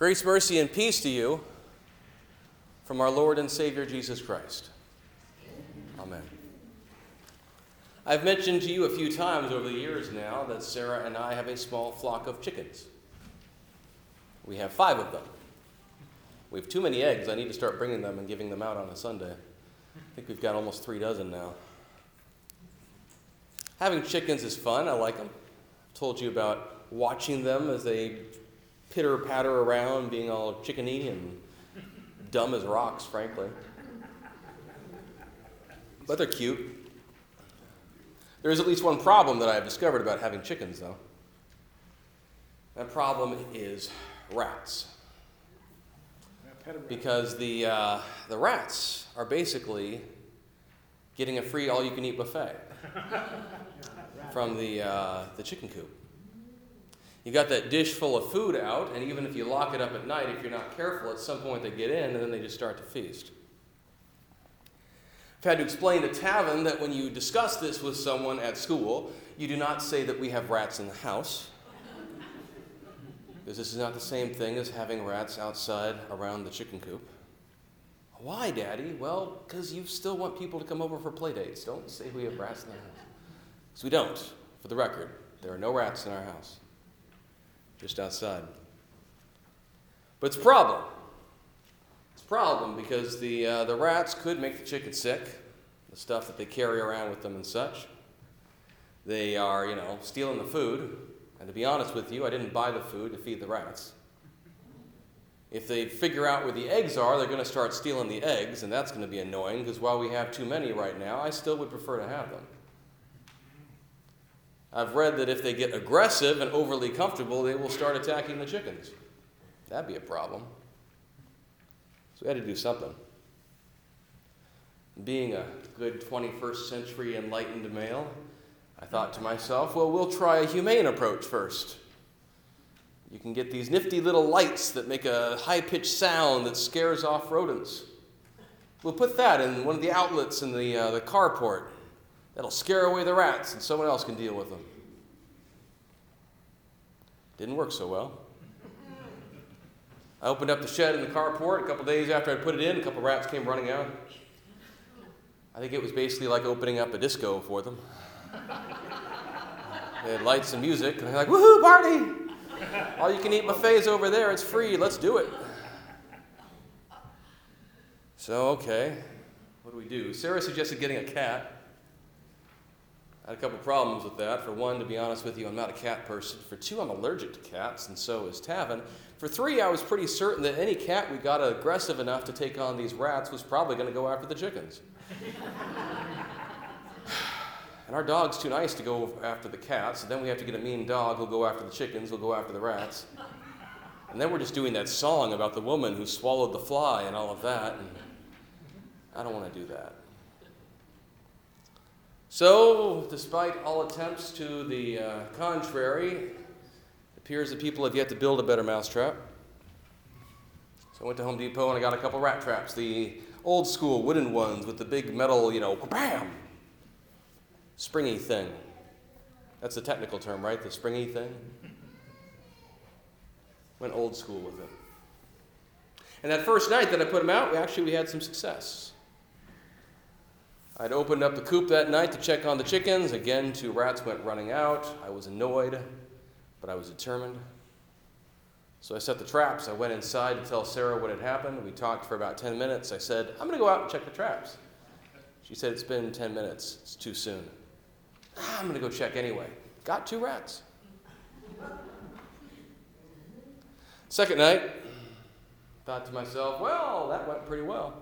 Grace, mercy, and peace to you from our Lord and Savior Jesus Christ. Amen. I've mentioned to you a few times over the years now that Sarah and I have a small flock of chickens. We have 5 of them. We have too many eggs. I need to start bringing them and giving them out on a Sunday. I think we've got almost 3 dozen now. Having chickens is fun. I like them. I've told you about watching them as they pitter-patter around, being all chickeny and dumb as rocks, frankly. But they're cute. There is at least one problem that I have discovered about having chickens, though. That problem is rats. Because the rats are basically getting a free all-you-can-eat buffet from the chicken coop. You got that dish full of food out, and even if you lock it up at night, if you're not careful, at some point they get in, and then they just start to feast. I've had to explain to Tavin that when you discuss this with someone at school, you do not say that we have rats in the house, because this is not the same thing as having rats outside around the chicken coop. Why, Daddy? Well, because you still want people to come over for play dates. Don't say we have rats in the house. Because we don't, for the record. There are no rats in our house. Just outside. But it's a problem. It's a problem because the rats could make the chicken sick, the stuff that they carry around with them and such. They are, stealing the food. And to be honest with you, I didn't buy the food to feed the rats. If they figure out where the eggs are, they're going to start stealing the eggs, and that's going to be annoying because while we have too many right now, I still would prefer to have them. I've read that if they get aggressive and overly comfortable, they will start attacking the chickens. That'd be a problem. So we had to do something. Being a good 21st century enlightened male, I thought to myself, well, we'll try a humane approach first. You can get these nifty little lights that make a high-pitched sound that scares off rodents. We'll put that in one of the outlets in the carport. That'll scare away the rats, and someone else can deal with them. Didn't work so well. I opened up the shed in the carport. A couple days after I put it in, a couple rats came running out. I think it was basically like opening up a disco for them. They had lights and music, and they're like, woohoo, party! All you can eat buffets over there, it's free, let's do it. So, okay, what do we do? Sarah suggested getting a cat. I had a couple problems with that. For one, to be honest with you, I'm not a cat person. For 2, I'm allergic to cats, and so is Tavin. For 3, I was pretty certain that any cat we got aggressive enough to take on these rats was probably going to go after the chickens. And our dog's too nice to go after the cats, so then we have to get a mean dog who'll go after the chickens, who'll go after the rats. And then we're just doing that song about the woman who swallowed the fly and all of that, and I don't want to do that. So, despite all attempts to the contrary, it appears that people have yet to build a better mousetrap. So I went to Home Depot and I got a couple rat traps, the old school wooden ones with the big metal, bam! Springy thing. That's the technical term, right? The springy thing. Went old school with it. And that first night that I put them out, we had some success. I'd opened up the coop that night to check on the chickens. Again, 2 rats went running out. I was annoyed, but I was determined. So I set the traps. I went inside to tell Sarah what had happened. We talked for about 10 minutes. I said, I'm going to go out and check the traps. She said, it's been 10 minutes. It's too soon. I'm going to go check anyway. Got 2 rats. Second night, thought to myself, well, that went pretty well.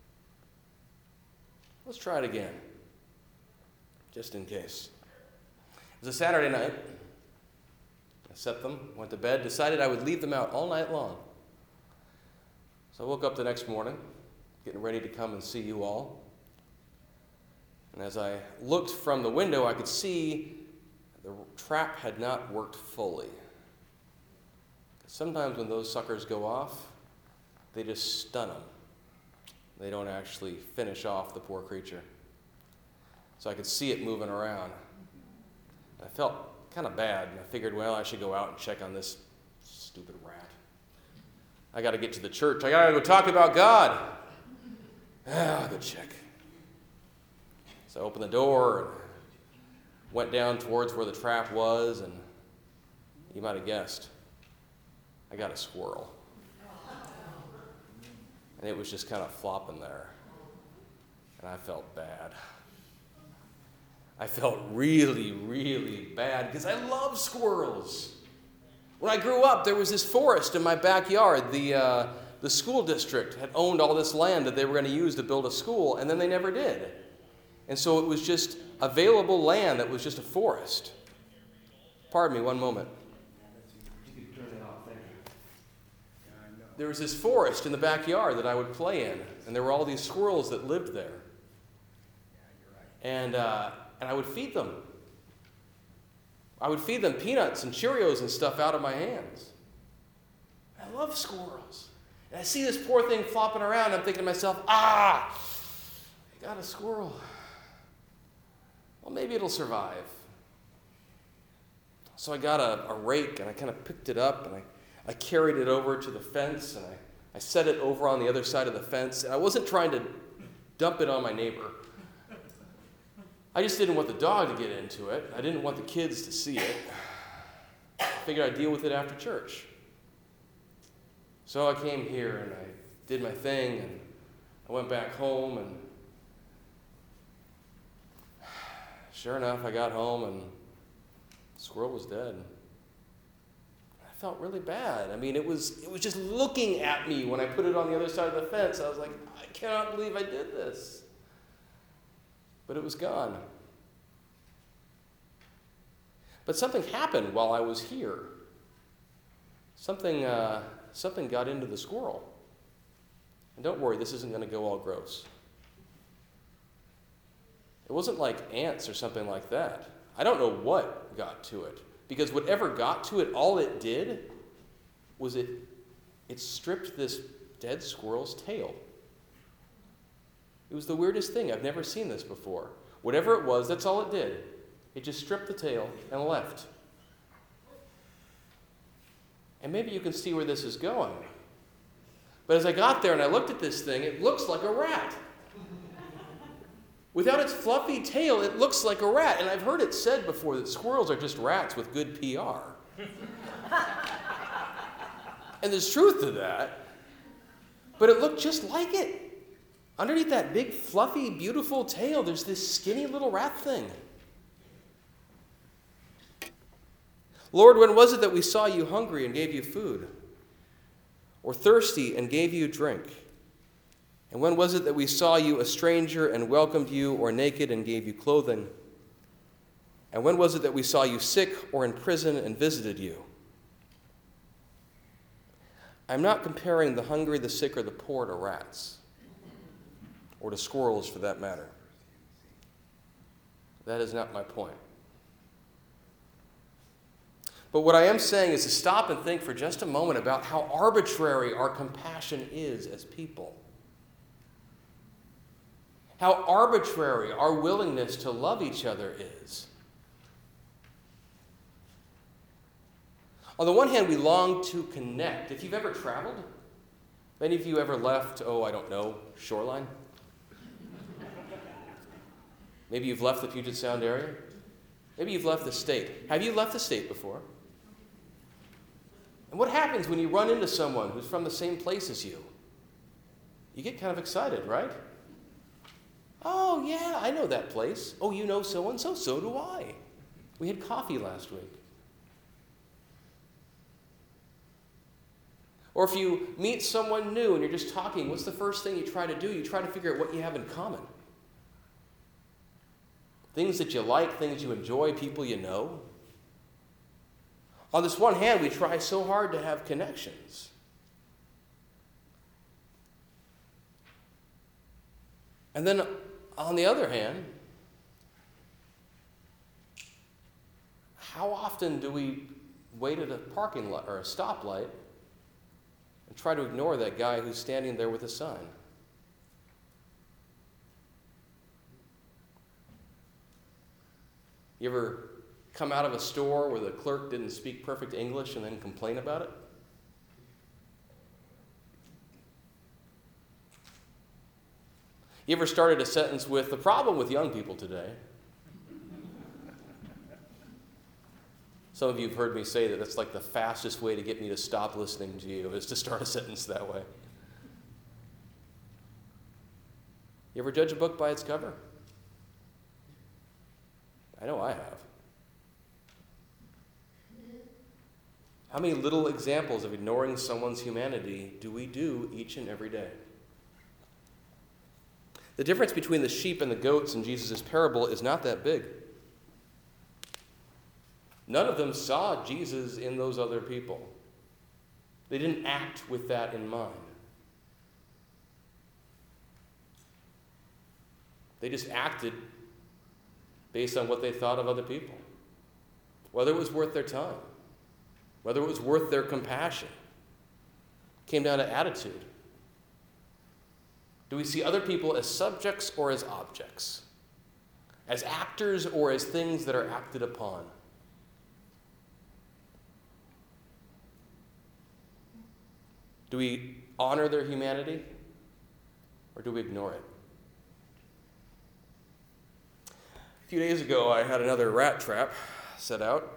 Let's try it again, just in case. It was a Saturday night. I set them, went to bed, decided I would leave them out all night long. So I woke up the next morning, getting ready to come and see you all. And as I looked from the window, I could see the trap had not worked fully. Sometimes when those suckers go off, they just stun them. They don't actually finish off the poor creature. So I could see it moving around. I felt kind of bad, and I figured, well, I should go out and check on this stupid rat. I got to get to the church. I got to go talk about God. Good check. So I opened the door and went down towards where the trap was, and you might have guessed, I got a squirrel. And it was just kind of flopping there. And I felt bad. I felt really, really bad because I love squirrels. When I grew up, there was this forest in my backyard. The school district had owned all this land that they were going to use to build a school, and then they never did. And so it was just available land that was just a forest. Pardon me, one moment. There was this forest in the backyard that I would play in, and there were all these squirrels that lived there. And I would feed them. I would feed them peanuts and Cheerios and stuff out of my hands. I love squirrels. And I see this poor thing flopping around, and I'm thinking to myself, I got a squirrel. Well, maybe it'll survive. So I got a rake, and I kind of picked it up, and I carried it over to the fence, and I set it over on the other side of the fence. And I wasn't trying to dump it on my neighbor. I just didn't want the dog to get into it. I didn't want the kids to see it. I figured I'd deal with it after church. So I came here and I did my thing, and I went back home, and sure enough, I got home and the squirrel was dead. I felt really bad. I mean, it was just looking at me when I put it on the other side of the fence. I was like, I cannot believe I did this. But it was gone. But something happened while I was here. Something got into the squirrel. And don't worry, this isn't going to go all gross. It wasn't like ants or something like that. I don't know what got to it. Because whatever got to it, all it did was it stripped this dead squirrel's tail. It was the weirdest thing. I've never seen this before. Whatever it was, that's all it did. It just stripped the tail and left. And maybe you can see where this is going. But as I got there and I looked at this thing, it looks like a rat. Without its fluffy tail, it looks like a rat. And I've heard it said before that squirrels are just rats with good PR. And there's truth to that. But it looked just like it. Underneath that big, fluffy, beautiful tail, there's this skinny little rat thing. Lord, when was it that we saw you hungry and gave you food? Or thirsty and gave you drink? And when was it that we saw you a stranger and welcomed you, or naked and gave you clothing? And when was it that we saw you sick or in prison and visited you? I'm not comparing the hungry, the sick, or the poor to rats, or to squirrels for that matter. That is not my point. But what I am saying is to stop and think for just a moment about how arbitrary our compassion is as people. How arbitrary our willingness to love each other is. On the one hand, we long to connect. If you've ever traveled, any of you ever left, Shoreline? Maybe you've left the Puget Sound area. Maybe you've left the state. Have you left the state before? And what happens when you run into someone who's from the same place as you? You get kind of excited, right? Oh, yeah, I know that place. Oh, you know so-and-so? So do I. We had coffee last week. Or if you meet someone new and you're just talking, what's the first thing you try to do? You try to figure out what you have in common. Things that you like, things you enjoy, people you know. On this one hand, we try so hard to have connections. And then on the other hand, how often do we wait at a parking lot or a stoplight and try to ignore that guy who's standing there with a sign? You ever come out of a store where the clerk didn't speak perfect English and then complain about it? You ever started a sentence with, the problem with young people today? Some of you have heard me say that that's like the fastest way to get me to stop listening to you, is to start a sentence that way. You ever judge a book by its cover? I know I have. How many little examples of ignoring someone's humanity do we do each and every day? The difference between the sheep and the goats in Jesus' parable is not that big. None of them saw Jesus in those other people. They didn't act with that in mind. They just acted based on what they thought of other people, whether it was worth their time, whether it was worth their compassion. It came down to attitude. Do we see other people as subjects or as objects? As actors or as things that are acted upon? Do we honor their humanity or do we ignore it? A few days ago, I had another rat trap set out.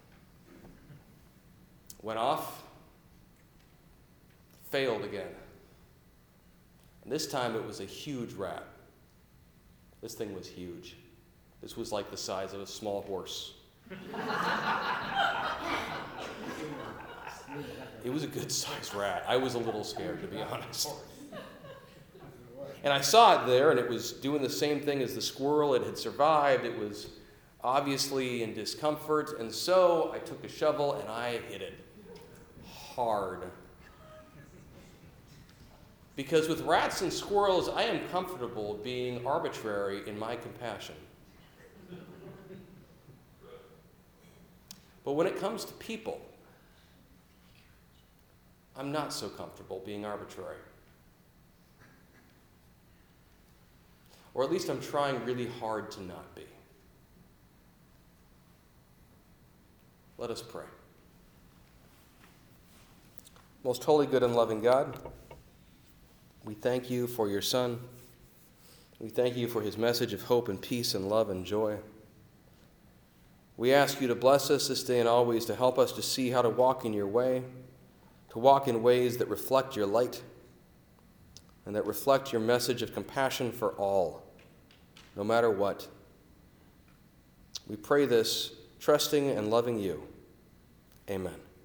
Went off, failed again. And this time it was a huge rat. This thing was huge. This was like the size of a small horse. It was a good-sized rat. I was a little scared, to be honest. And I saw it there, and it was doing the same thing as the squirrel. It had survived. It was obviously in discomfort. And so I took a shovel, and I hit it hard. Because with rats and squirrels, I am comfortable being arbitrary in my compassion. But when it comes to people, I'm not so comfortable being arbitrary. Or at least I'm trying really hard to not be. Let us pray. Most holy, good, and loving God, we thank you for your Son. We thank you for his message of hope and peace and love and joy. We ask you to bless us this day and always, to help us to see how to walk in your way, to walk in ways that reflect your light and that reflect your message of compassion for all, no matter what. We pray this, trusting and loving you. Amen.